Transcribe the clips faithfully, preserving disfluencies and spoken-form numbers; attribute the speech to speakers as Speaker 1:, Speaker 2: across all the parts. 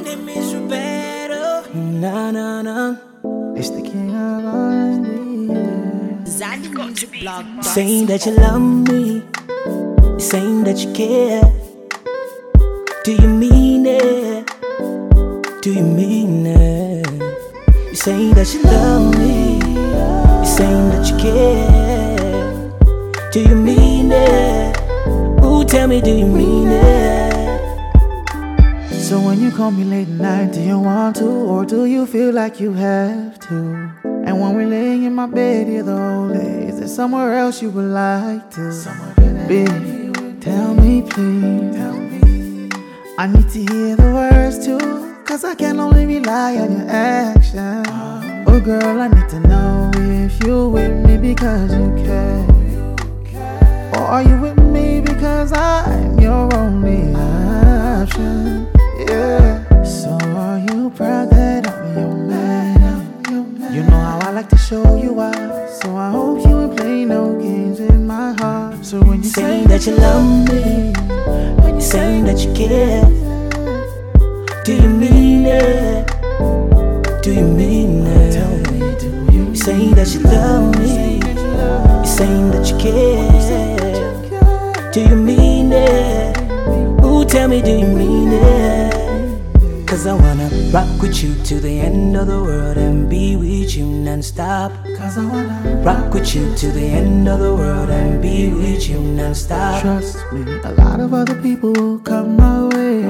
Speaker 1: name is Roberto.
Speaker 2: Na na na.
Speaker 3: It's the king of R and B.
Speaker 1: Zaddy Music Blog.
Speaker 2: Saying that you love me, saying that you care. Do you mean it? Do you mean it? You're saying that you love me, you're saying that you care. Do you mean it? Ooh, tell me, do you mean it?
Speaker 3: So when you call me late at night, do you want to, or do you feel like you have to? And when we're laying in my bed here the whole day, is there somewhere else you would like to be? Tell me please, I need to hear the words too, cause I can only rely on your action. Oh girl, I need to know if you're with me because you care, or are you with me because I'm your only option? Yeah. So are you proud that I'm your man? You know how I like to show you out, so I hope you ain't play no games in my heart. So when you
Speaker 2: saying that you love me, when you're saying that you care, do you mean it? Do you mean it?
Speaker 3: tell me, do you
Speaker 2: You're saying that you love me, you're saying that you care. Do you mean it? Ooh, tell me, do you mean it? Cause I wanna rock with you to the end of the world and be with you non-stop.
Speaker 3: Cause I wanna
Speaker 2: rock with you to the end of the world and be with you non-stop.
Speaker 3: Trust me, a lot of other people will come my way.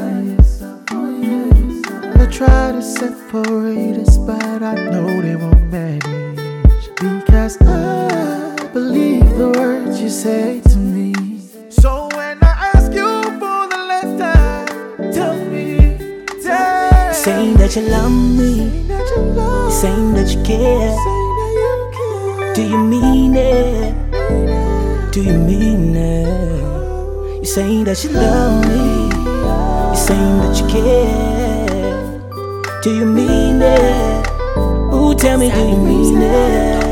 Speaker 3: They'll try to separate us, but I know they won't manage. Because I believe the words you say to me. So when I ask you for the last time, tell me, tell
Speaker 2: saying that you love me, saying that you care. Do you mean it? Do you mean it? You're saying that you love me, you're saying that you care. Do you mean it? Ooh, tell me, do you mean it?